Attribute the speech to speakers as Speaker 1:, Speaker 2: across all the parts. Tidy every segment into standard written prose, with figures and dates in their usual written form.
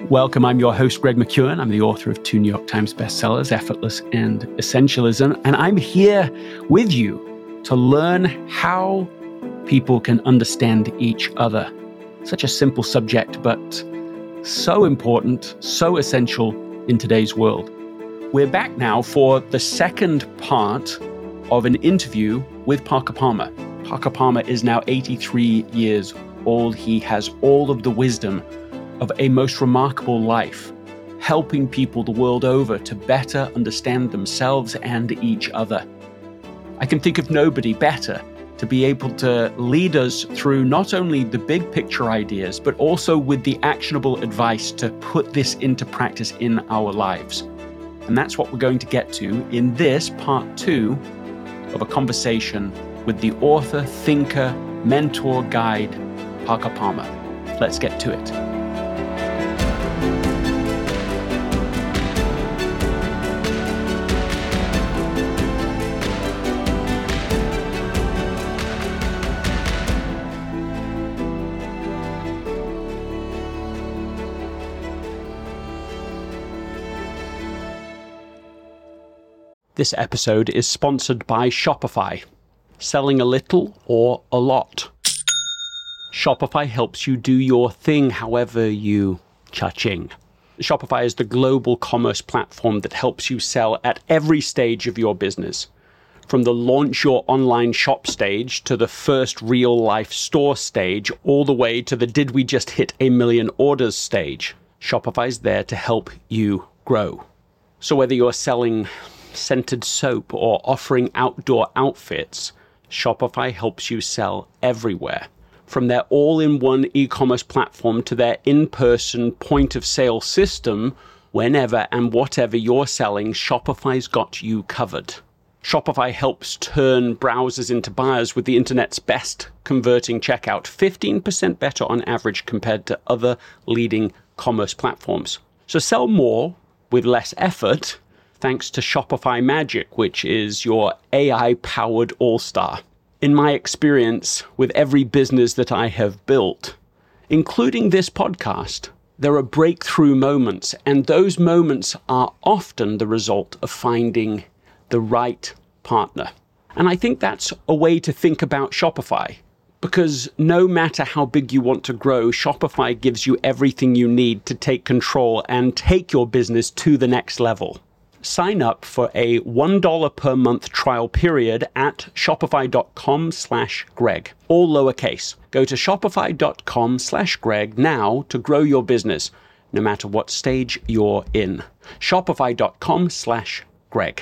Speaker 1: Welcome, I'm your host, Greg McKeown. I'm the author of 2 New York Times bestsellers, Effortless and Essentialism, and I'm here with you to learn how people can understand each other. Such a simple subject, but so important, so essential in today's world. We're back now for the second part of an interview with Parker Palmer. Parker Palmer is now 83 years old. He has all of the wisdom of a most remarkable life, helping people the world over to better understand themselves and each other. I can think of nobody better to be able to lead us through not only the big picture ideas, but also with the actionable advice to put this into practice in our lives. And that's what we're going to get to in this part 2 of a conversation with the author, thinker, mentor, guide, Parker Palmer. Let's get to it. This episode is sponsored by Shopify. Selling a little or a lot. Shopify helps you do your thing however you cha-ching. Shopify is the global commerce platform that helps you sell at every stage of your business. From the launch your online shop stage to the first real life store stage, all the way to the did we just hit 1 million orders stage. Shopify's there to help you grow. So whether you're selling scented soap or offering outdoor outfits, Shopify helps you sell everywhere. From their all-in-one e-commerce platform to their in-person point-of-sale system, whenever and whatever you're selling, Shopify's got you covered. Shopify helps turn browsers into buyers with the internet's best converting checkout, 15% better on average compared to other leading commerce platforms. So sell more with less effort, thanks to Shopify Magic, which is your AI-powered all-star. In my experience with every business that I have built, including this podcast, there are breakthrough moments, and those moments are often the result of finding the right partner. And I think that's a way to think about Shopify, because no matter how big you want to grow, Shopify gives you everything you need to take control and take your business to the next level. Sign up for a $1 per month trial period at shopify.com/Greg, all lowercase. Go to shopify.com/Greg now to grow your business, no matter what stage you're in. Shopify.com/Greg.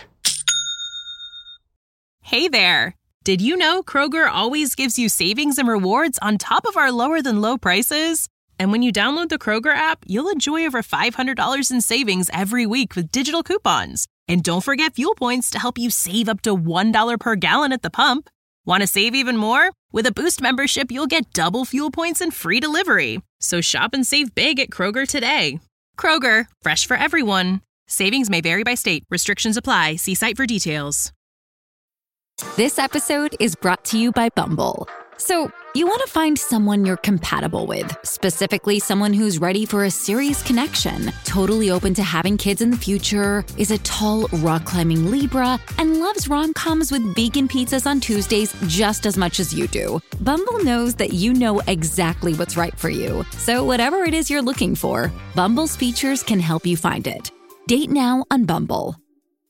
Speaker 2: Hey there. Did you know Kroger always gives you savings and rewards on top of our lower than low prices? And when you download the Kroger app, you'll enjoy over $500 in savings every week with digital coupons. And don't forget fuel points to help you save up to $1 per gallon at the pump. Want to save even more? With a Boost membership, you'll get double fuel points and free delivery. So shop and save big at Kroger today. Kroger, fresh for everyone. Savings may vary by state. Restrictions apply. See site for details.
Speaker 3: This episode is brought to you by Bumble. So, you want to find someone you're compatible with, specifically someone who's ready for a serious connection, totally open to having kids in the future, is a tall, rock-climbing Libra, and loves rom-coms with vegan pizzas on Tuesdays just as much as you do. Bumble knows that you know exactly what's right for you. So whatever it is you're looking for, Bumble's features can help you find it. Date now on Bumble.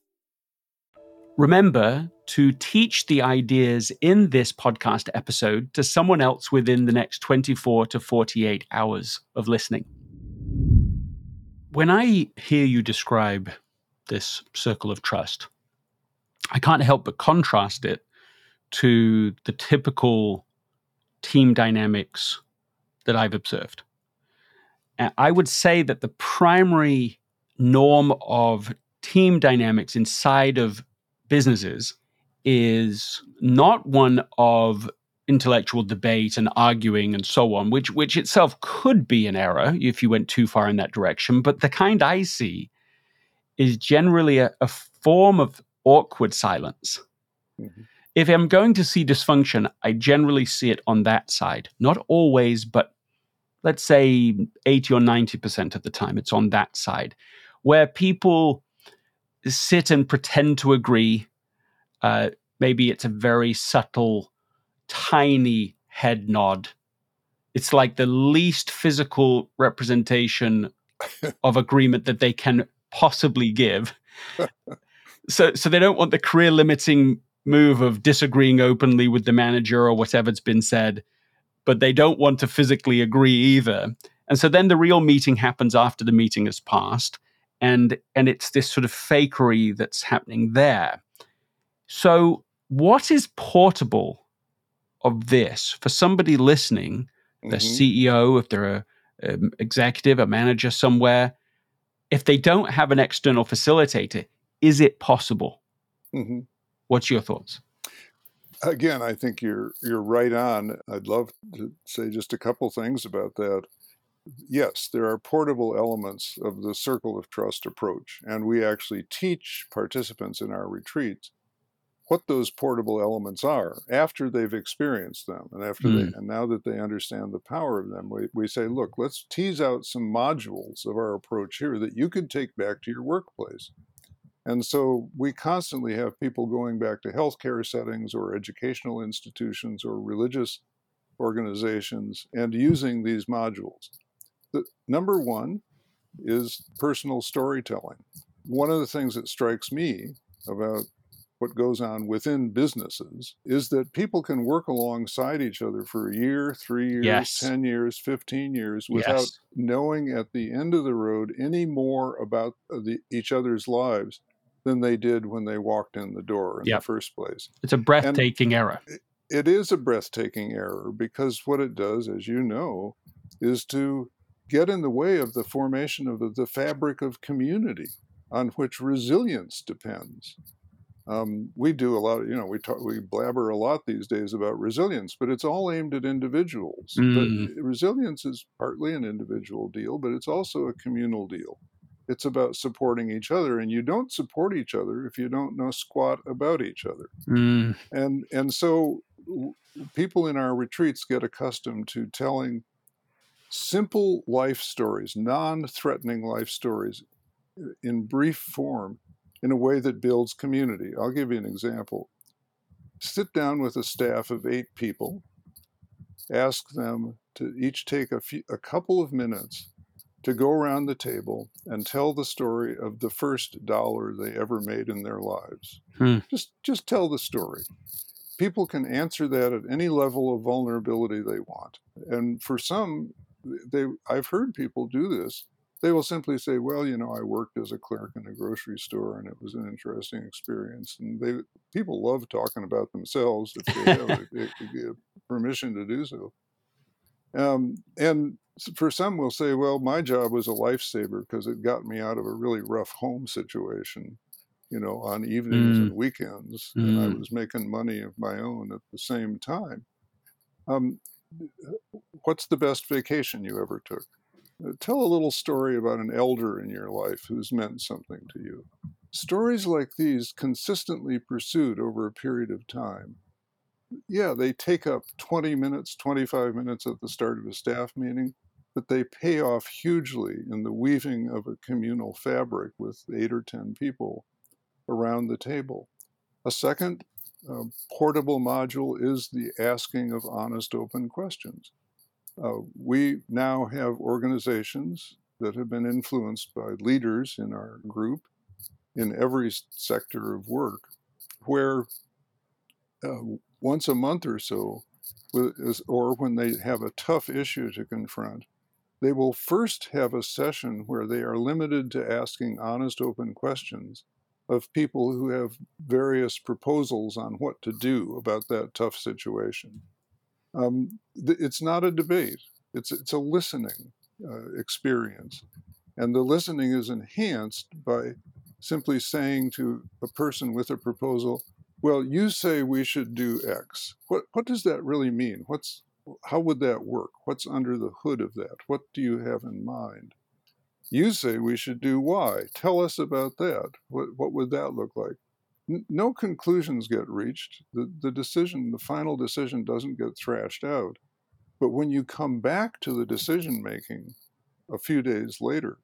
Speaker 1: Remember to teach the ideas in this podcast episode to someone else within the next 24 to 48 hours of listening. When I hear you describe this circle of trust, I can't help but contrast it to the typical team dynamics that I've observed. And I would say that the primary norm of team dynamics inside of businesses is not one of intellectual debate and arguing and so on, which itself could be an error if you went too far in that direction. But the kind I see is generally a form of awkward silence. Mm-hmm. If I'm going to see dysfunction, I generally see it on that side. Not always, but let's say 80 or 90% of the time, it's on that side, where people sit and pretend to agree. Maybe it's a very subtle, tiny head nod. It's like the least physical representation of agreement that they can possibly give. So they don't want the career limiting move of disagreeing openly with the manager or whatever's been said, but they don't want to physically agree either. And so then the real meeting happens after the meeting has passed, and it's this sort of fakery that's happening there. So what is portable of this for somebody listening, the CEO, if they're an executive, a manager somewhere, if they don't have an external facilitator, is it possible?
Speaker 4: Mm-hmm.
Speaker 1: What's your thoughts?
Speaker 4: Again, I think you're right on. I'd love to say just a couple things about that. Yes, there are portable elements of the circle of trust approach, and we actually teach participants in our retreats what those portable elements are after they've experienced them, and and now that they understand the power of them, we say, look, let's tease out some modules of our approach here that you could take back to your workplace. And so we constantly have people going back to healthcare settings or educational institutions or religious organizations and using these modules. Number one is personal storytelling. One of the things that strikes me about what goes on within businesses is that people can work alongside each other for a year, 3 years,
Speaker 1: Yes.
Speaker 4: 10 years, 15 years without knowing at the end of the road any more about each other's lives than they did when they walked in the door in the first place.
Speaker 1: It's a breathtaking error.
Speaker 4: It is a breathtaking error because what it does, as you know, is to get in the way of the formation of the fabric of community on which resilience depends. We do a lot of, we blabber a lot these days about resilience, but it's all aimed at individuals. But resilience is partly an individual deal, but it's also a communal deal. It's about supporting each other, and you don't support each other if you don't know squat about each other. And so people in our retreats get accustomed to telling simple life stories, non-threatening life stories in brief form in a way that builds community. I'll give you an example. Sit down with a staff of 8 people, ask them to each take a couple of minutes to go around the table and tell the story of the first dollar they ever made in their lives. Just tell the story. People can answer that at any level of vulnerability they want. And for some, I've heard people do this. They will simply say, well, I worked as a clerk in a grocery store and it was an interesting experience. And people love talking about themselves if they have permission to do so. And for some will say, well, my job was a lifesaver because it got me out of a really rough home situation, on evenings and weekends. And I was making money of my own at the same time. What's the best vacation you ever took? Tell a little story about an elder in your life who's meant something to you. Stories like these consistently pursued over a period of time. Yeah, they take up 20 minutes, 25 minutes at the start of a staff meeting, but they pay off hugely in the weaving of a communal fabric with 8 or 10 people around the table. A second portable module is the asking of honest, open questions. We now have organizations that have been influenced by leaders in our group in every sector of work, where once a month or so, or when they have a tough issue to confront, they will first have a session where they are limited to asking honest, open questions of people who have various proposals on what to do about that tough situation. It's not a debate. It's a listening experience. And the listening is enhanced by simply saying to a person with a proposal, well, you say we should do X. What does that really mean? How would that work? What's under the hood of that? What do you have in mind? You say we should do Y. Tell us about that. What would that look like? No conclusions get reached. The final decision doesn't get thrashed out. But when you come back to the decision making a few days later,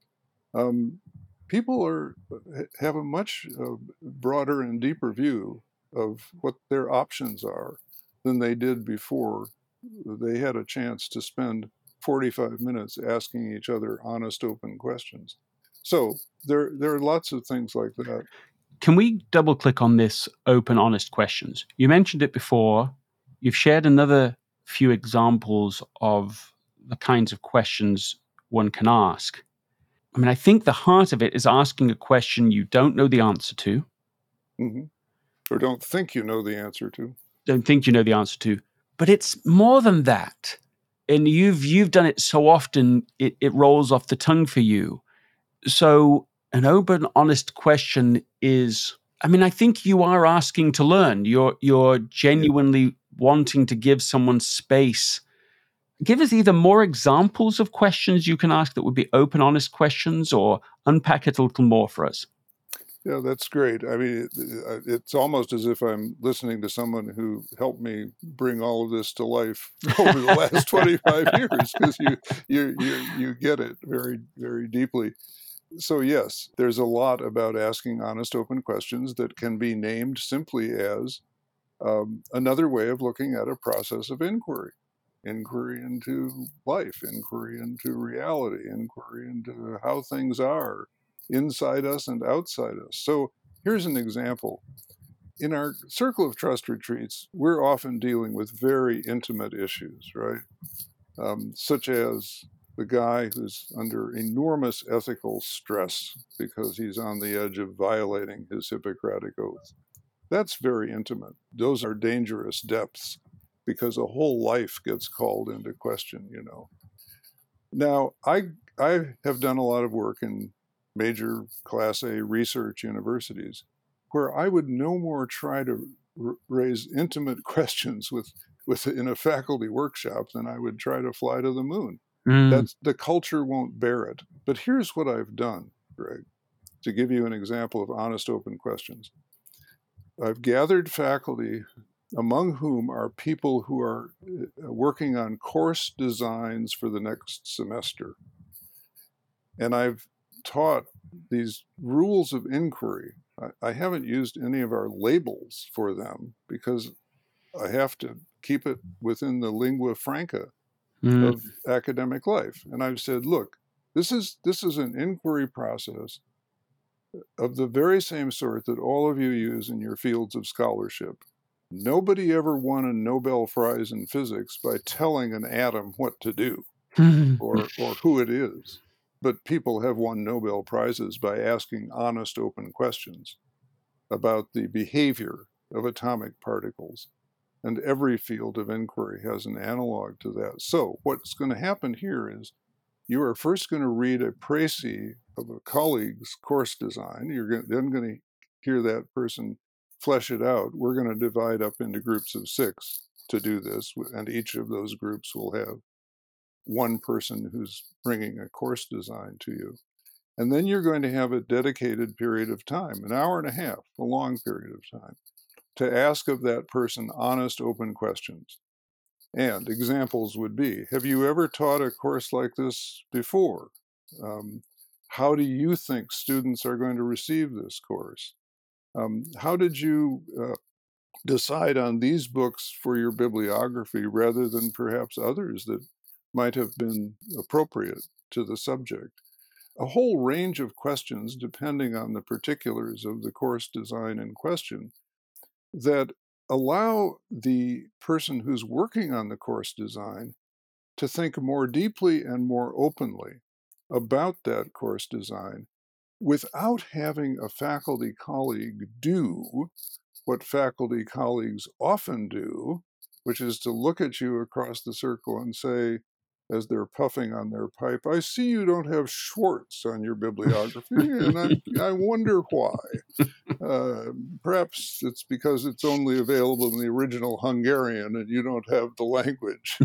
Speaker 4: people have a much broader and deeper view of what their options are than they did before they had a chance to spend 45 minutes asking each other honest, open questions. So there are lots of things like that.
Speaker 1: Can we double click on this open, honest questions? You mentioned it before. You've shared another few examples of the kinds of questions one can ask. I mean, I think the heart of it is asking a question you don't know the answer to.
Speaker 4: Mm-hmm. Or don't think you know the answer to.
Speaker 1: Don't think you know the answer to. But it's more than that. And you've done it so often, it rolls off the tongue for you. So an open, honest question is, I mean, I think you are asking to learn. You're genuinely wanting to give someone space. Give us either more examples of questions you can ask that would be open, honest questions, or unpack it a little more for us.
Speaker 4: Yeah, that's great. I mean, it's almost as if I'm listening to someone who helped me bring all of this to life over the last 25 years, because you get it very, very deeply. So yes, there's a lot about asking honest, open questions that can be named simply as another way of looking at a process of inquiry. Inquiry into life, inquiry into reality, inquiry into how things are inside us and outside us. So here's an example. In our Circle of Trust retreats, we're often dealing with very intimate issues, right? Such as the guy who's under enormous ethical stress because he's on the edge of violating his Hippocratic oath. That's very intimate. Those are dangerous depths because a whole life gets called into question, you know. Now, I have done a lot of work in major Class A research universities where I would no more try to raise intimate questions in a faculty workshop than I would try to fly to the moon. That's, the culture won't bear it. But here's what I've done, Greg, to give you an example of honest, open questions. I've gathered faculty, among whom are people who are working on course designs for the next semester. And I've taught these rules of inquiry. I haven't used any of our labels for them because I have to keep it within the lingua franca of academic life. And I've said, look, this is an inquiry process of the very same sort that all of you use in your fields of scholarship. Nobody ever won a Nobel Prize in physics by telling an atom what to do or who it is. But people have won Nobel Prizes by asking honest, open questions about the behavior of atomic particles. And every field of inquiry has an analog to that. So what's going to happen here is you are first going to read a précis of a colleague's course design. You're then going to hear that person flesh it out. We're going to divide up into groups of 6 to do this, and each of those groups will have one person who's bringing a course design to you. And then you're going to have a dedicated period of time, an hour and a half, a long period of time, to ask of that person honest, open questions. And examples would be, have you ever taught a course like this before? How do you think students are going to receive this course? How did you decide on these books for your bibliography rather than perhaps others that might have been appropriate to the subject? A whole range of questions depending on the particulars of the course design in question that allow the person who's working on the course design to think more deeply and more openly about that course design without having a faculty colleague do what faculty colleagues often do, which is to look at you across the circle and say, as they're puffing on their pipe, I see you don't have Schwartz on your bibliography, and I wonder why. Perhaps it's because it's only available in the original Hungarian and you don't have the language.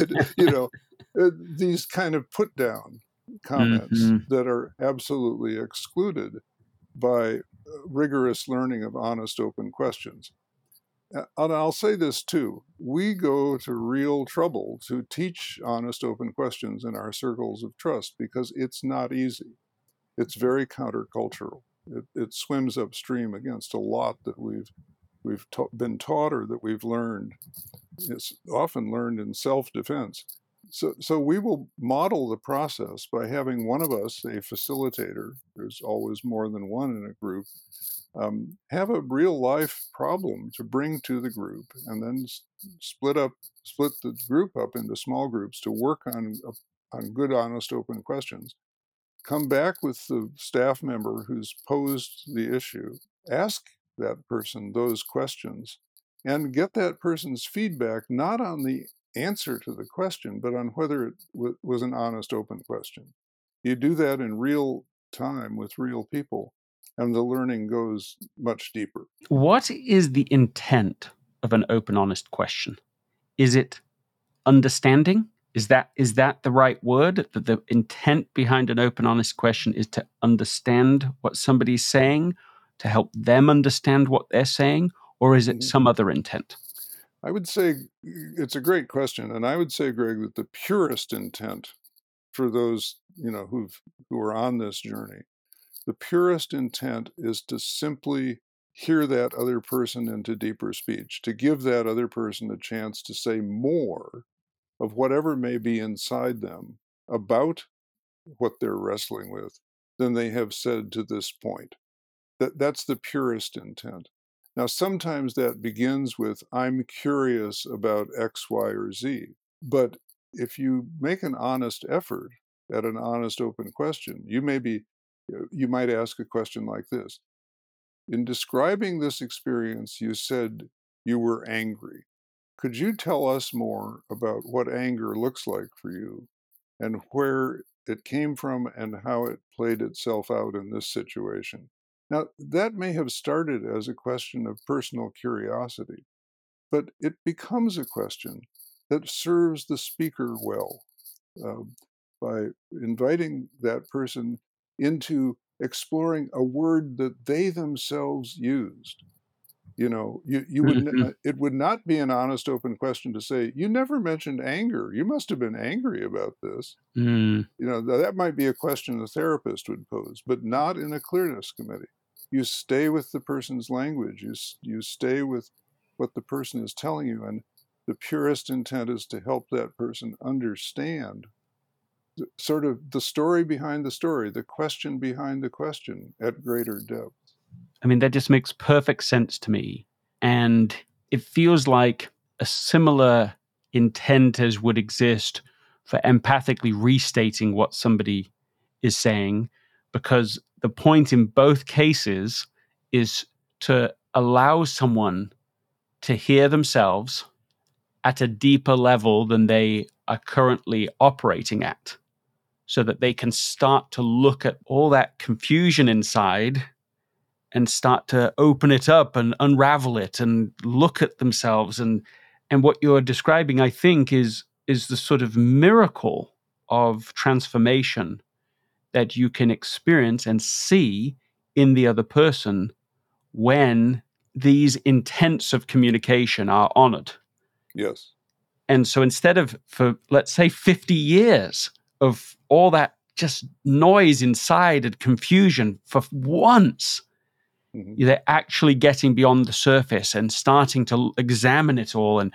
Speaker 4: These kind of put down comments that are absolutely excluded by rigorous learning of honest, open questions. And I'll say this too. We go to real trouble to teach honest, open questions in our circles of trust because it's not easy. It's very countercultural. It swims upstream against a lot that we've been taught or that we've learned. It's often learned in self-defense. So we will model the process by having one of us, a facilitator, there's always more than one in a group, have a real life problem to bring to the group, and then split the group up into small groups to work on good, honest, open questions. Come back with the staff member who's posed the issue, ask that person those questions, and get that person's feedback not on the answer to the question, but on whether it was an honest, open question. You do that in real time with real people, and the learning goes much deeper.
Speaker 1: What is the intent of an open, honest question? Is it understanding? Is that the right word? That the intent behind an open, honest question is to understand what somebody's saying, to help them understand what they're saying, or is it some other intent?
Speaker 4: I would say it's a great question, and I would say, Greg, that the purest intent for those who are on this journey, the purest intent is to simply hear that other person into deeper speech, to give that other person a chance to say more of whatever may be inside them about what they're wrestling with than they have said to this point. That's the purest intent. Now, sometimes that begins with, I'm curious about X, Y, or Z. But if you make an honest effort at an honest, open question, you might ask a question like this. In describing this experience, you said you were angry. Could you tell us more about what anger looks like for you and where it came from and how it played itself out in this situation? Now, that may have started as a question of personal curiosity, but it becomes a question that serves the speaker well by inviting that person into exploring a word that they themselves used. It would not be an honest, open question to say, you never mentioned anger. You must have been angry about this. That might be a question a therapist would pose, but not in a clearness committee. You stay with the person's language. You stay with what the person is telling you, and the purest intent is to help that person understand sort of the story behind the story, the question behind the question at greater depth.
Speaker 1: I mean, that just makes perfect sense to me. And it feels like a similar intent as would exist for empathically restating what somebody is saying, because the point in both cases is to allow someone to hear themselves at a deeper level than they are currently operating at, so that they can start to look at all that confusion inside and start to open it up and unravel it and look at themselves. And what you're describing, I think, is the sort of miracle of transformation that you can experience and see in the other person when these intents of communication are honored.
Speaker 4: Yes.
Speaker 1: And so instead of, for let's say 50 years of all that just noise inside and confusion, for once, they're actually getting beyond the surface and starting to examine it all. And,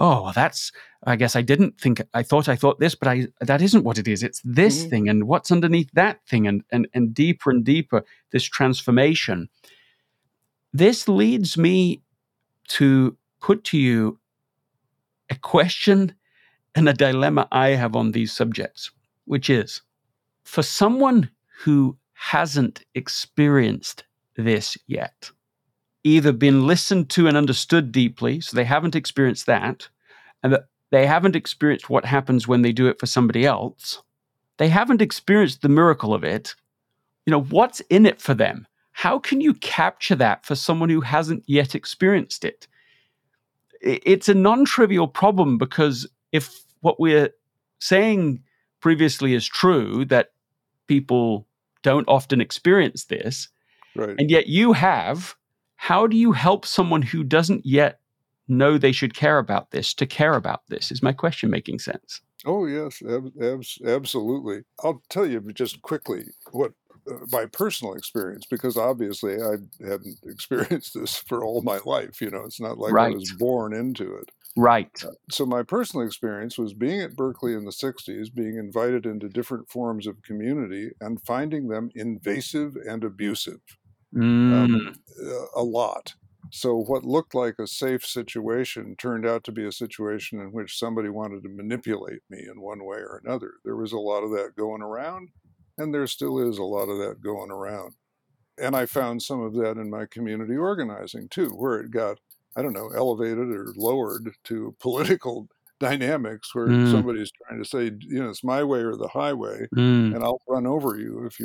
Speaker 1: I guess I thought this, but that isn't what it is. It's this thing, and what's underneath that thing, and deeper, this transformation. This leads me to put to you a question and a dilemma I have on these subjects, which is, for someone who hasn't experienced this yet, either been listened to and understood deeply, so they haven't experienced that, and that they haven't experienced what happens when they do it for somebody else, they haven't experienced the miracle of it, what's in it for them? How can you capture that for someone who hasn't yet experienced it? It's a non-trivial problem, because if what we're saying previously is true, that people don't often experience this,
Speaker 4: right,
Speaker 1: and yet you have, how do you help someone who doesn't yet know they should care about this to care about this? Is my question making sense?
Speaker 4: Oh, yes, absolutely. I'll tell you just quickly what my personal experience, because obviously I hadn't experienced this for all my life. It's not like I
Speaker 1: Right.
Speaker 4: was born into it.
Speaker 1: Right.
Speaker 4: So my personal experience was being at Berkeley in the 60s, being invited into different forms of community and finding them invasive and abusive,
Speaker 1: Mm.
Speaker 4: a lot. So what looked like a safe situation turned out to be a situation in which somebody wanted to manipulate me in one way or another. There was a lot of that going around, and there still is a lot of that going around. And I found some of that in my community organizing too, where it got, I don't know, elevated or lowered to political dynamics where
Speaker 1: Mm.
Speaker 4: somebody's trying to say, it's my way or the highway,
Speaker 1: Mm.
Speaker 4: and I'll run over you if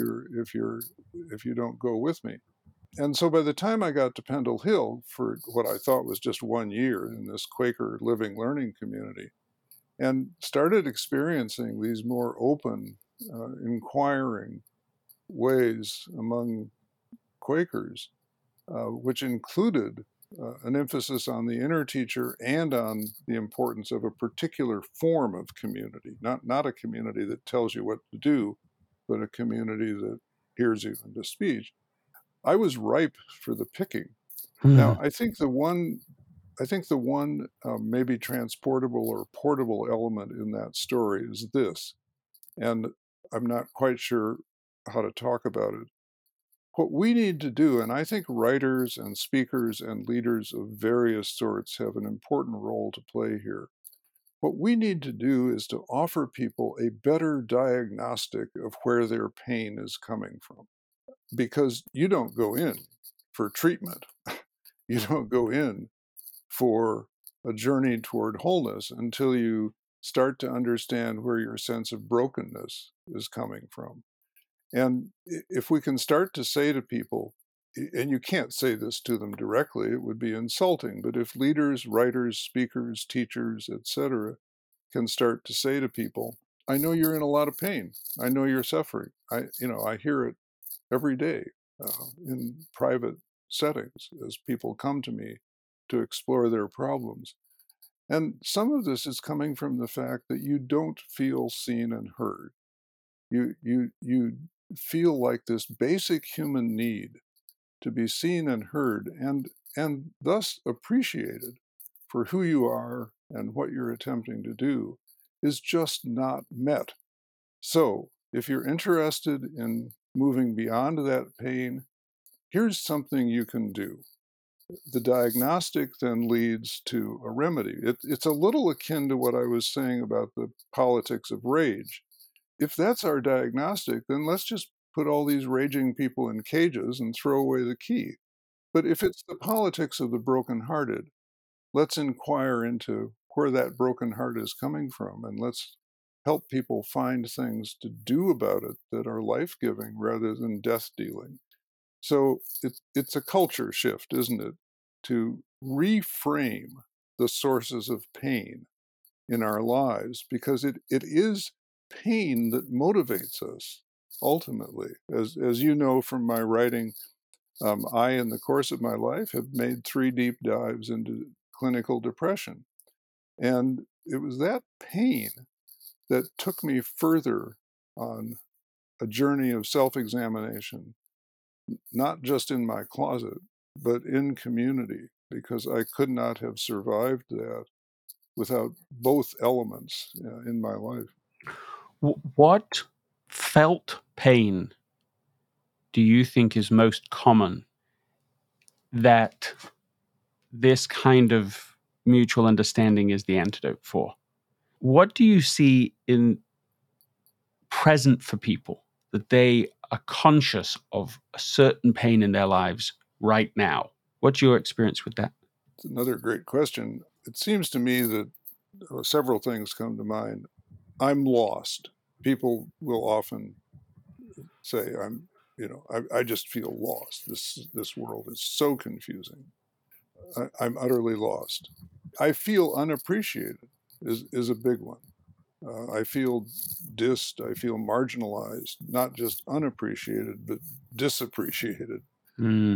Speaker 4: you don't go with me. And so by the time I got to Pendle Hill for what I thought was just 1 year in this Quaker living learning community, and started experiencing these more open, inquiring ways among Quakers, which included an emphasis on the inner teacher and on the importance of a particular form of community, not a community that tells you what to do, but a community that hears you into speech. I was ripe for the picking. Now,
Speaker 1: Mm.
Speaker 4: I think the one maybe transportable or portable element in that story is this, and I'm not quite sure how to talk about it. What we need to do, and I think writers and speakers and leaders of various sorts have an important role to play here. What we need to do is to offer people a better diagnostic of where their pain is coming from. Because you don't go in for treatment, you don't go in for a journey toward wholeness until you start to understand where your sense of brokenness is coming from. And if we can start to say to people, and you can't say this to them directly, it would be insulting, but if leaders, writers, speakers, teachers, etc., can start to say to people, I know you're in a lot of pain. I know you're suffering. I hear it every day in private settings as people come to me to explore their problems. And some of this is coming from the fact that you don't feel seen and heard. You feel like this basic human need to be seen and heard and thus appreciated for who you are and what you're attempting to do is just not met. So, if you're interested in moving beyond that pain, here's something you can do. The diagnostic then leads to a remedy. It's a little akin to what I was saying about the politics of rage. If that's our diagnostic, then let's just put all these raging people in cages and throw away the key. But if it's the politics of the brokenhearted, let's inquire into where that broken heart is coming from, and let's help people find things to do about it that are life-giving rather than death-dealing. So it's a culture shift, isn't it, to reframe the sources of pain in our lives, because it is pain that motivates us ultimately. As you know from my writing, I, in the course of my life, have made 3 deep dives into clinical depression. And it was that pain that took me further on a journey of self-examination, not just in my closet, but in community, because I could not have survived that without both elements in my life.
Speaker 1: What felt pain do you think is most common that this kind of mutual understanding is the antidote for? What do you see in present for people that they are conscious of a certain pain in their lives right now? What's your experience with that?
Speaker 4: It's another great question. It seems to me that several things come to mind. I'm lost. People will often say, I just feel lost. This world is so confusing. I'm utterly lost. I feel unappreciated is a big one. I feel dissed. I feel marginalized, not just unappreciated, but disappreciated.
Speaker 1: Mm.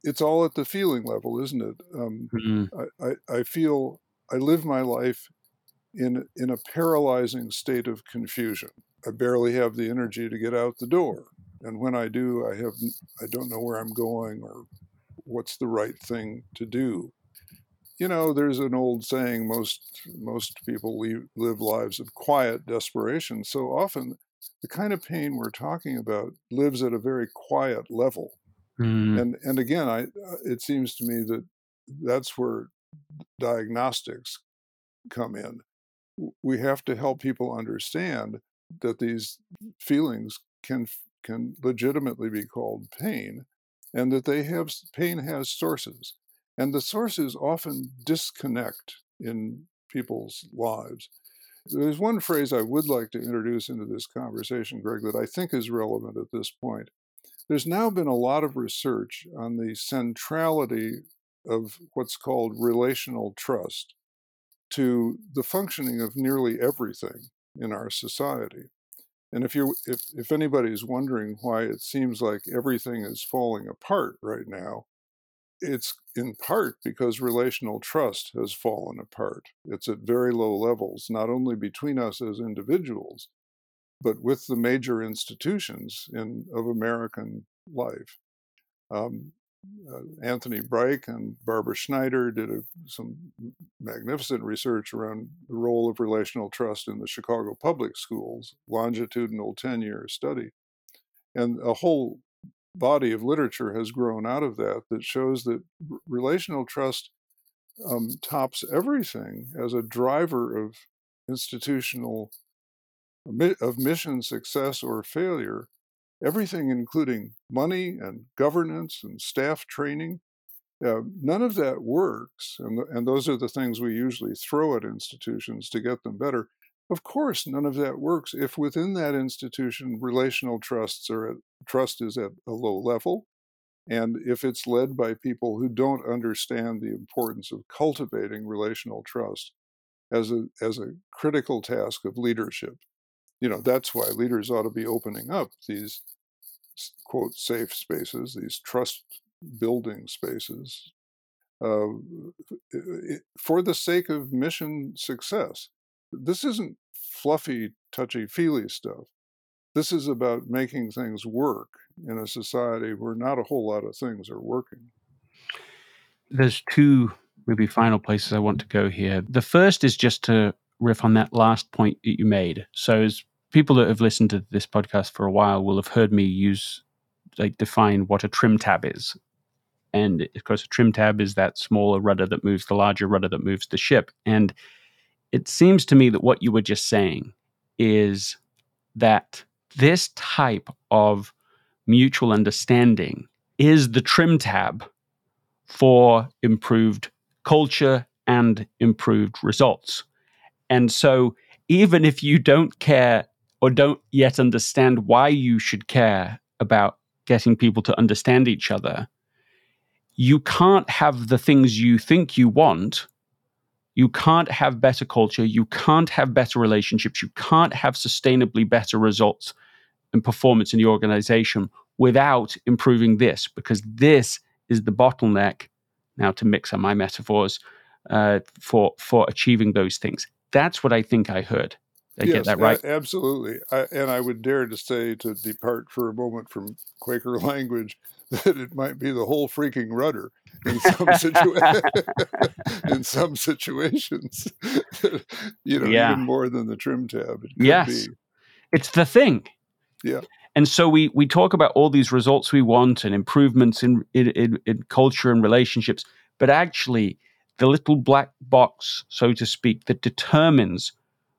Speaker 4: it's all at the feeling level, isn't it?
Speaker 1: Mm.
Speaker 4: I feel I live my life in a paralyzing state of confusion. I barely have the energy to get out the door, and when I do, I don't know where I'm going or what's the right thing to do. There's an old saying: most people live lives of quiet desperation. So often, the kind of pain we're talking about lives at a very quiet level.
Speaker 1: Mm.
Speaker 4: And again, it seems to me that that's where diagnostics come in. We have to help people understand that these feelings can legitimately be called pain, and that pain has sources, and the sources often disconnect in people's lives. There's one phrase I would like to introduce into this conversation, Greg, that I think is relevant at this point. There's now been a lot of research on the centrality of what's called relational trust to the functioning of nearly everything in our society. And if anybody's wondering why it seems like everything is falling apart right now, it's in part because relational trust has fallen apart. It's at very low levels, not only between us as individuals, but with the major institutions of American life. Anthony Breich and Barbara Schneider did some magnificent research around the role of relational trust in the Chicago public schools, longitudinal 10-year study. And a whole body of literature has grown out of that shows that relational trust tops everything as a driver of mission success or failure. Everything, including money and governance and staff training, none of that works. And those are the things we usually throw at institutions to get them better. Of course, none of that works if within that institution relational trust is at a low level, and if it's led by people who don't understand the importance of cultivating relational trust as a critical task of leadership. That's why leaders ought to be opening up these, quote, safe spaces, these trust building spaces, for the sake of mission success. This isn't fluffy, touchy-feely stuff. This is about making things work in a society where not a whole lot of things are working.
Speaker 1: There's two maybe final places I want to go here. The first is just to riff on that last point that you made. So as people that have listened to this podcast for a while will have heard me define what a trim tab is. And of course, a trim tab is that smaller rudder that moves the larger rudder that moves the ship. And it seems to me that what you were just saying is that this type of mutual understanding is the trim tab for improved culture and improved results. And so even if you don't care or don't yet understand why you should care about getting people to understand each other, you can't have the things you think you want. You can't have better culture. You can't have better relationships. You can't have sustainably better results and performance in the organization without improving this, because this is the bottleneck, now to mix up my metaphors, for achieving those things. That's what I think I heard. Did I get that right?
Speaker 4: Absolutely. And I would dare to say, to depart for a moment from Quaker language, that it might be the whole freaking rudder in some situations, even more than the trim tab. It could be.
Speaker 1: It's the thing.
Speaker 4: Yeah.
Speaker 1: And so we talk about all these results we want and improvements in culture and relationships, but actually the little black box, so to speak, that determines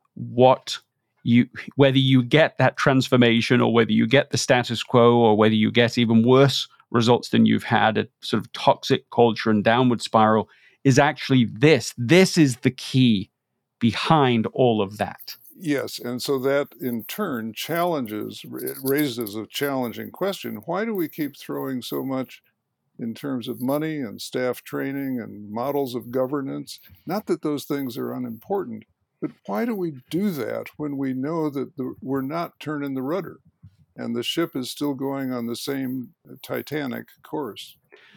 Speaker 1: whether you get that transformation or whether you get the status quo or whether you get even worse results than you've had, a sort of toxic culture and downward spiral, is actually this. This is the key behind all of that.
Speaker 4: Yes, and so that in turn raises a challenging question. Why do we keep throwing so much in terms of money and staff training and models of governance? Not that those things are unimportant, but why do we do that when we know that we're not turning the rudder and the ship is still going on the same Titanic course?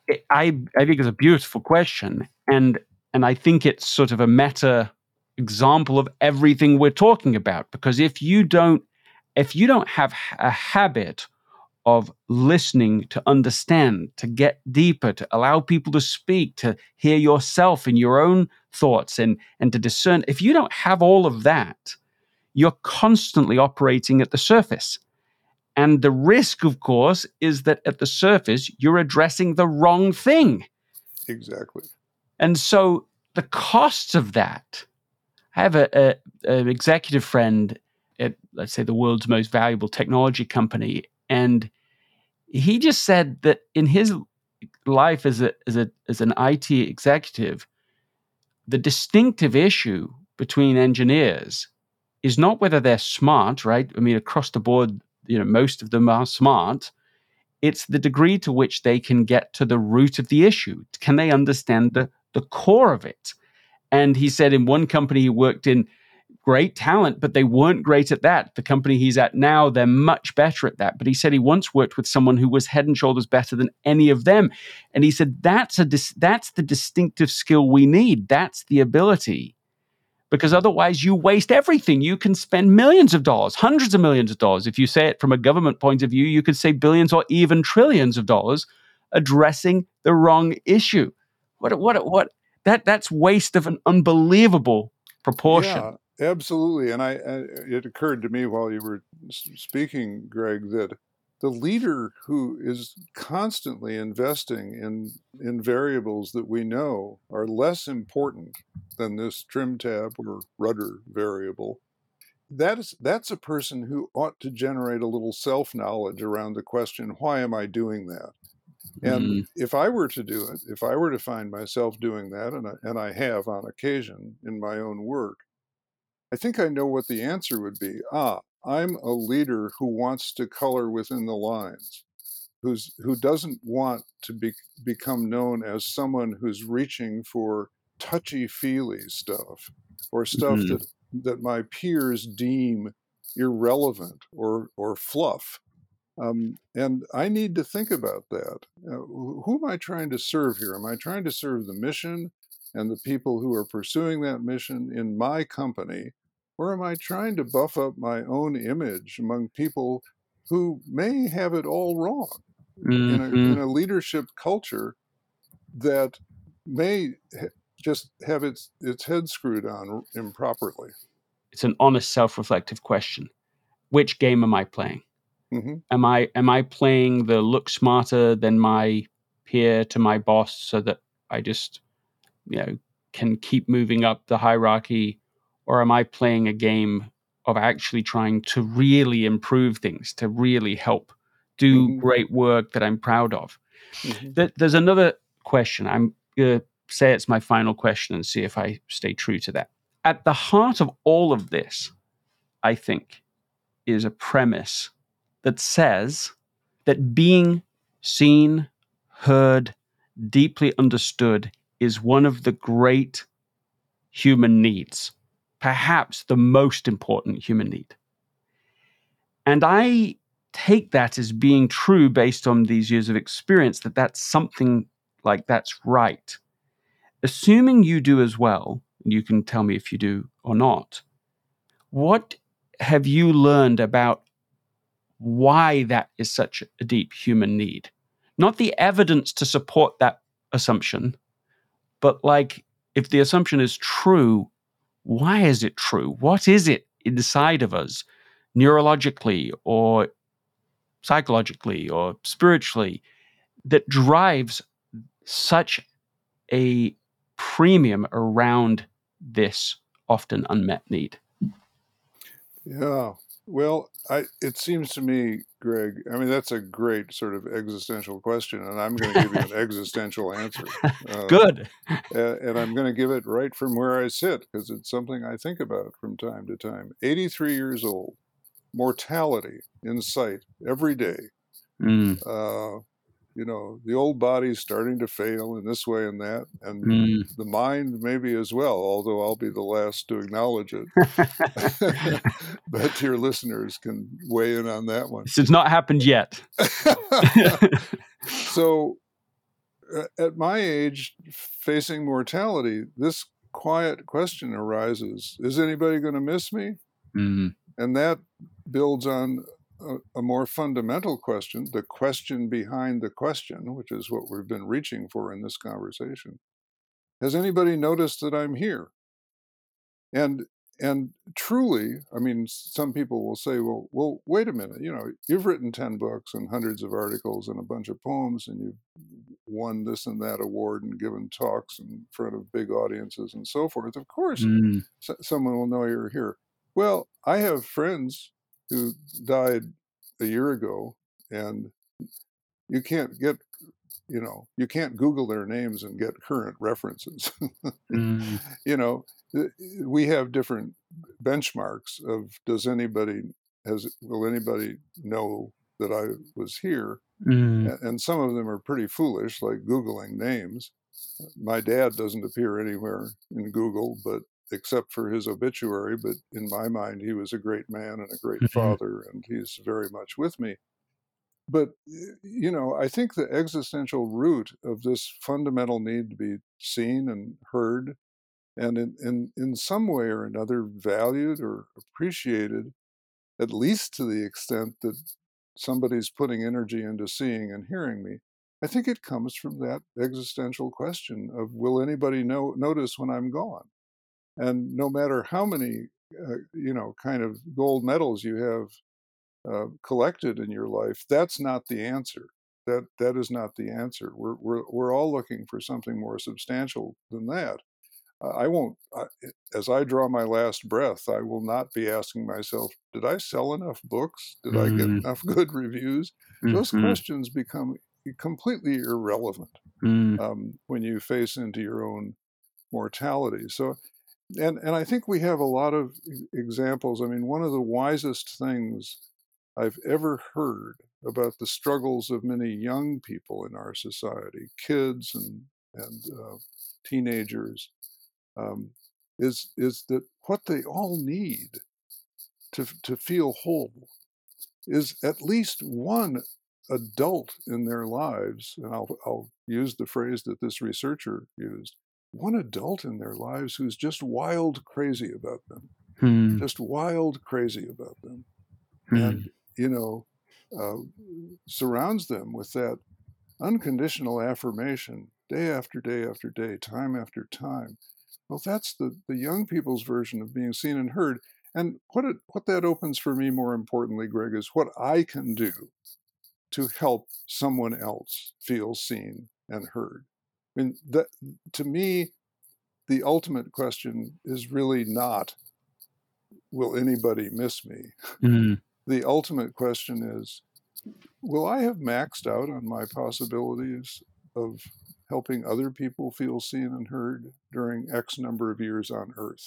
Speaker 1: I think it's a beautiful question, and I think it's sort of a meta example of everything we're talking about. Because if you don't have a habit of listening, to understand, to get deeper, to allow people to speak, to hear yourself and your own thoughts, and to discern, if you don't have all of that, you're constantly operating at the surface. And the risk, of course, is that at the surface, you're addressing the wrong thing.
Speaker 4: Exactly.
Speaker 1: And so the costs of that, I have an executive friend at, let's say, the world's most valuable technology company, and he just said that in his life as an IT executive, the distinctive issue between engineers is not whether they're smart, right? I mean, across the board, most of them are smart. It's the degree to which they can get to the root of the issue. Can they understand the core of it? And he said in one company he worked in, great talent, but they weren't great at that. The company he's at now, they're much better at that. But he said he once worked with someone who was head and shoulders better than any of them. And he said, that's the distinctive skill we need. That's the ability. Because otherwise you waste everything. You can spend millions of dollars, hundreds of millions of dollars. If you say it from a government point of view, you could say billions or even trillions of dollars addressing the wrong issue. That's waste of an unbelievable proportion.
Speaker 4: Yeah. Absolutely. And it occurred to me while you were speaking, Greg, that the leader who is constantly investing in variables that we know are less important than this trim tab or rudder variable, that's a person who ought to generate a little self-knowledge around the question, why am I doing that? And if I were to do it, if I were to find myself doing that, and I have on occasion in my own work, I think I know what the answer would be. I'm a leader who wants to color within the lines, who doesn't want to become known as someone who's reaching for touchy-feely stuff or stuff that my peers deem irrelevant or fluff. And I need to think about that. Who am I trying to serve here? Am I trying to serve the mission and the people who are pursuing that mission in my company? Or am I trying to buff up my own image among people who may have it all wrong in a leadership culture that may just have its head screwed on improperly?
Speaker 1: It's an honest, self-reflective question. Which game am I playing? Am I playing the look smarter than my peer to my boss so that I just can keep moving up the hierarchy? Or am I playing a game of actually trying to really improve things, to really help do great work that I'm proud of? There's another question. I'm going to say it's my final question and see if I stay true to that. At the heart of all of this, I think, is a premise that says that being seen, heard, deeply understood is one of the great human needs, perhaps the most important human need. And I take that as being true based on these years of experience, that's something like that's right. Assuming you do as well, and you can tell me if you do or not, what have you learned about why that is such a deep human need? Not the evidence to support that assumption, but if the assumption is true, why is it true? What is it inside of us, neurologically or psychologically or spiritually, that drives such a premium around this often unmet need?
Speaker 4: Yeah. Well, it seems to me, Greg, I mean, that's a great sort of existential question, and I'm going to give you an existential answer.
Speaker 1: Good.
Speaker 4: And I'm going to give it right from where I sit, because it's something I think about from time to time. 83 years old, mortality in sight every day. The old body's starting to fail in this way and that, and the mind maybe as well, although I'll be the last to acknowledge it. But your listeners can weigh in on that one.
Speaker 1: This has not happened yet.
Speaker 4: So at my age, facing mortality, this quiet question arises: is anybody going to miss me?
Speaker 1: Mm.
Speaker 4: And that builds on a more fundamental question, the question behind the question, which is what we've been reaching for in this conversation. Has anybody noticed that I'm here? And truly, I mean, some people will say, well, wait a minute, you've written 10 books and hundreds of articles and a bunch of poems, and you've won this and that award and given talks in front of big audiences and so forth. Of course, someone will know you're here. Well, I have friends who died a year ago, and you can't Google their names and get current references. We have different benchmarks of will anybody know that I was here? And some of them are pretty foolish, like Googling names. My dad doesn't appear anywhere in Google, but except for his obituary, but in my mind, he was a great man and a great father, and he's very much with me. But, I think the existential root of this fundamental need to be seen and heard, and in some way or another valued or appreciated, at least to the extent that somebody's putting energy into seeing and hearing me, I think it comes from that existential question of, will anybody notice when I'm gone? And no matter how many, kind of gold medals you have collected in your life, that's not the answer. That is not the answer. We're all looking for something more substantial than that. As I draw my last breath, I will not be asking myself, did I sell enough books? Did I get enough good reviews? Those questions become completely irrelevant when you face into your own mortality. So, and I think we have a lot of examples. I mean, one of the wisest things I've ever heard about the struggles of many young people in our society, kids and teenagers, is that what they all need to feel whole is at least one adult in their lives, and I'll use the phrase that this researcher used, one adult in their lives who's just wild crazy about them, just wild crazy about them, and surrounds them with that unconditional affirmation day after day after day, time after time. Well, that's the young people's version of being seen and heard. And what that opens for me, more importantly, Greg, is what I can do to help someone else feel seen and heard. I mean, to me, the ultimate question is really not, will anybody miss me? The ultimate question is, will I have maxed out on my possibilities of helping other people feel seen and heard during X number of years on Earth?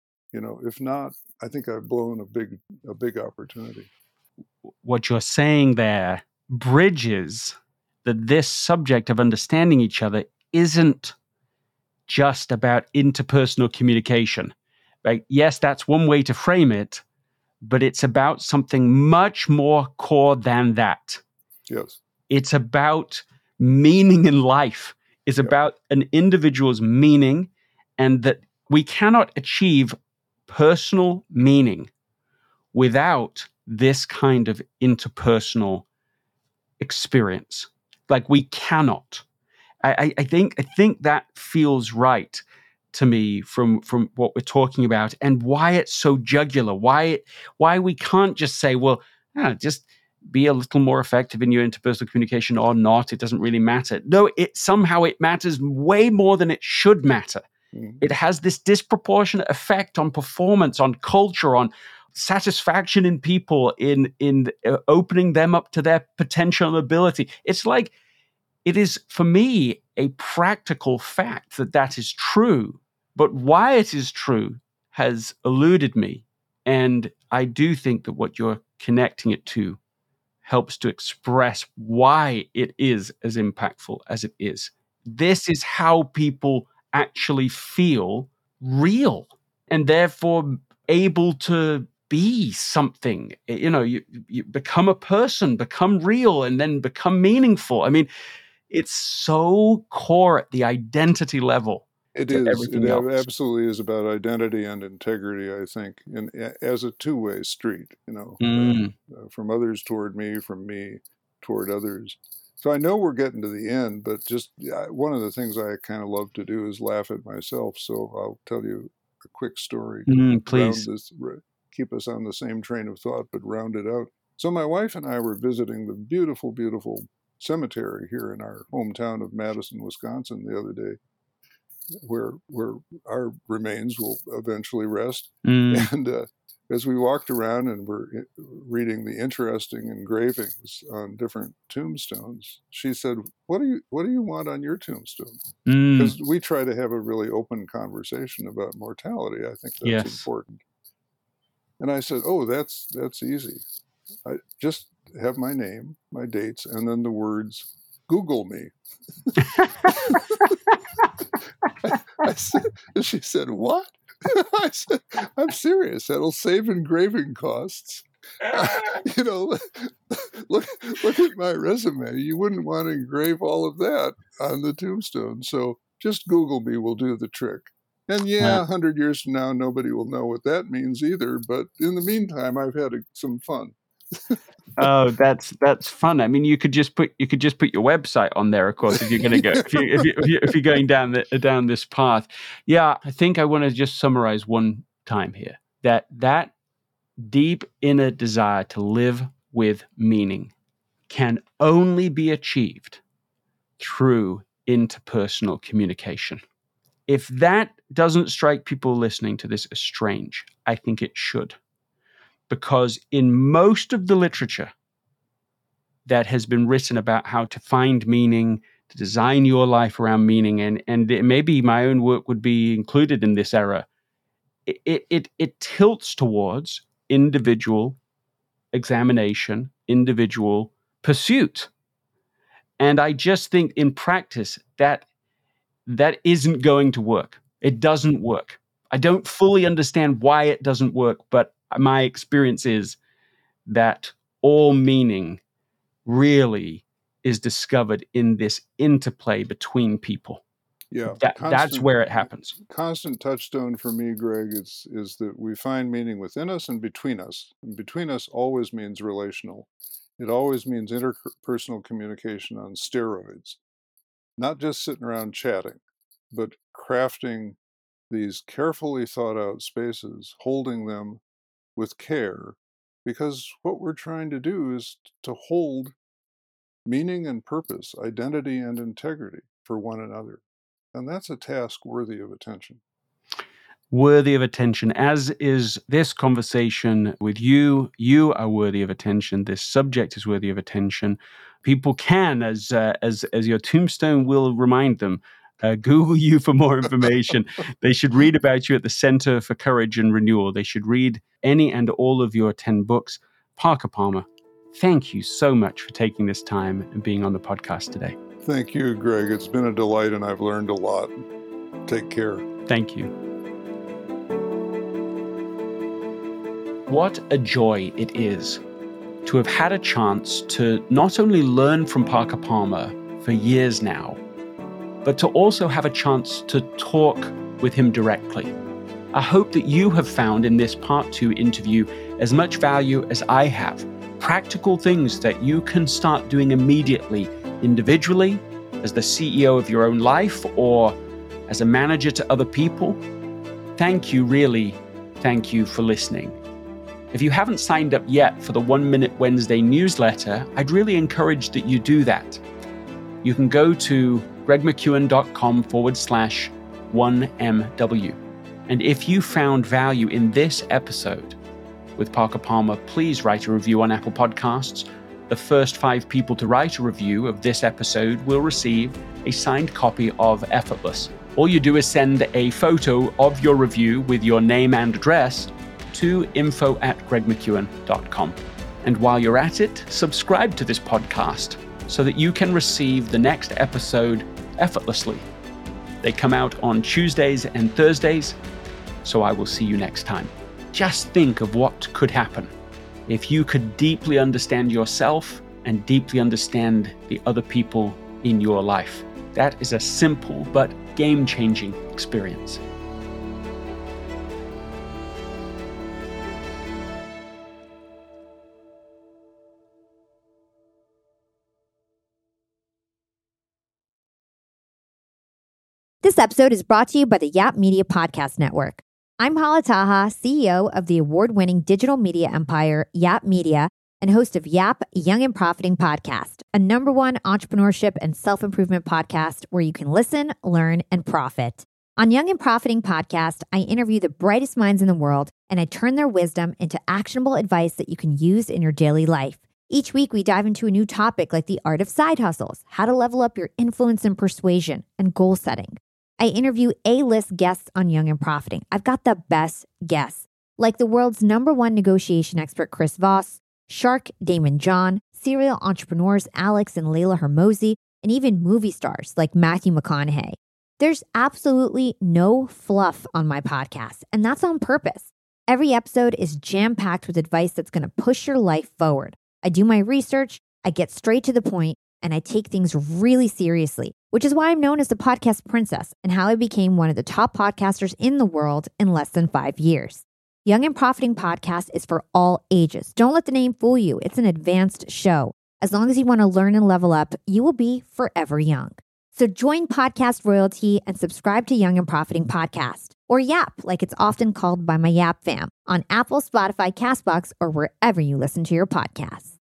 Speaker 4: If not, I think I've blown a big opportunity.
Speaker 1: What you're saying there bridges that this subject of understanding each other isn't just about interpersonal communication. Right? Yes, that's one way to frame it, but it's about something much more core than that.
Speaker 4: Yes.
Speaker 1: It's about meaning in life. It's about an individual's meaning, and that we cannot achieve personal meaning without this kind of interpersonal experience. Like, we cannot. I think that feels right to me from what we're talking about, and why it's so jugular, why we can't just say, well, just be a little more effective in your interpersonal communication or not. It doesn't really matter. No, it matters way more than it should matter. It has this disproportionate effect on performance, on culture, on satisfaction in people, in opening them up to their potential and ability. It's like, it is, for me, a practical fact that is true. But why it is true has eluded me. And I do think that what you're connecting it to helps to express why it is as impactful as it is. This is how people actually feel real, and therefore able to be something. You become a person, become real, and then become meaningful. I mean, It's so core at the identity level.
Speaker 4: It
Speaker 1: to
Speaker 4: is.
Speaker 1: everything
Speaker 4: It
Speaker 1: else.
Speaker 4: absolutely is about identity and integrity, I think, and as a two-way street, from others toward me, from me toward others. So I know we're getting to the end, but just one of the things I kind of love to do is laugh at myself. So I'll tell you a quick story to
Speaker 1: Please.
Speaker 4: keep us on the same train of thought, but round it out. So my wife and I were visiting the beautiful, beautiful cemetery here in our hometown of Madison, Wisconsin the other day, where our remains will eventually rest. And as we walked around and were reading the interesting engravings on different tombstones, she said, what do you want on your tombstone? Because we try to have a really open conversation about mortality. I think that's important. And I said, oh, that's easy. I just have my name, my dates, and then the words, Google me. She said, what? I said, I'm serious. That'll save engraving costs. Look at my resume. You wouldn't want to engrave all of that on the tombstone. So just Google me will do the trick. And 100 years from now, nobody will know what that means either. But in the meantime, I've had some fun.
Speaker 1: Oh, that's fun. I mean, you could just put your website on there, of course, if you're going to go if you're going down this path. Yeah, I think I want to just summarize one time here that deep inner desire to live with meaning can only be achieved through interpersonal communication. If that doesn't strike people listening to this as strange, I think it should. Because in most of the literature that has been written about how to find meaning, to design your life around meaning, and maybe my own work would be included in this era, it tilts towards individual examination, individual pursuit. And I just think in practice that isn't going to work. It doesn't work. I don't fully understand why it doesn't work, but my experience is that all meaning really is discovered in this interplay between people.
Speaker 4: Yeah,
Speaker 1: that's where it happens.
Speaker 4: Constant touchstone for me, Greg, is that we find meaning within us and between us. And between us always means relational. It always means interpersonal communication on steroids. Not just sitting around chatting, but crafting these carefully thought out spaces, holding them with care, because what we're trying to do is to hold meaning and purpose, identity and integrity for one another. And that's a task worthy of attention.
Speaker 1: Worthy of attention, as is this conversation with you. You are worthy of attention. This subject is worthy of attention. People can, as your tombstone will remind them, Google you for more information. They should read about you at the Center for Courage and Renewal. They should read any and all of your 10 books. Parker Palmer, thank you so much for taking this time and being on the podcast today.
Speaker 4: Thank you, Greg. It's been a delight, and I've learned a lot. Take care.
Speaker 1: Thank you. What a joy it is to have had a chance to not only learn from Parker Palmer for years now, but to also have a chance to talk with him directly. I hope that you have found in this Part 2 interview as much value as I have. Practical things that you can start doing immediately, individually, as the CEO of your own life, or as a manager to other people. Thank you for listening. If you haven't signed up yet for the 1 Minute Wednesday newsletter, I'd really encourage that you do that. You can go to gregmckeown.com/1MW. And if you found value in this episode with Parker Palmer, please write a review on Apple Podcasts. The first 5 people to write a review of this episode will receive a signed copy of Effortless. All you do is send a photo of your review with your name and address to info@gregmckeown.com. And while you're at it, subscribe to this podcast so that you can receive the next episode effortlessly. They come out on Tuesdays and Thursdays, so I will see you next time. Just think of what could happen if you could deeply understand yourself and deeply understand the other people in your life. That is a simple but game-changing experience.
Speaker 5: This episode is brought to you by the Yap Media Podcast Network. I'm Hala Taha, CEO of the award-winning digital media empire, Yap Media, and host of Yap Young and Profiting Podcast, a #1 entrepreneurship and self-improvement podcast where you can listen, learn, and profit. On Young and Profiting Podcast, I interview the brightest minds in the world, and I turn their wisdom into actionable advice that you can use in your daily life. Each week, we dive into a new topic like the art of side hustles, how to level up your influence and persuasion, and goal setting. I interview A-list guests on Young and Profiting. I've got the best guests, like the world's #1 negotiation expert, Chris Voss, Shark Damon John, serial entrepreneurs Alex and Layla Hermosi, and even movie stars like Matthew McConaughey. There's absolutely no fluff on my podcast, and that's on purpose. Every episode is jam-packed with advice that's going to push your life forward. I do my research, I get straight to the point, and I take things really seriously, which is why I'm known as the podcast princess and how I became one of the top podcasters in the world in less than 5 years. Young and Profiting Podcast is for all ages. Don't let the name fool you. It's an advanced show. As long as you want to learn and level up, you will be forever young. So join Podcast Royalty and subscribe to Young and Profiting Podcast, or YAP, like it's often called by my YAP fam, on Apple, Spotify, CastBox, or wherever you listen to your podcasts.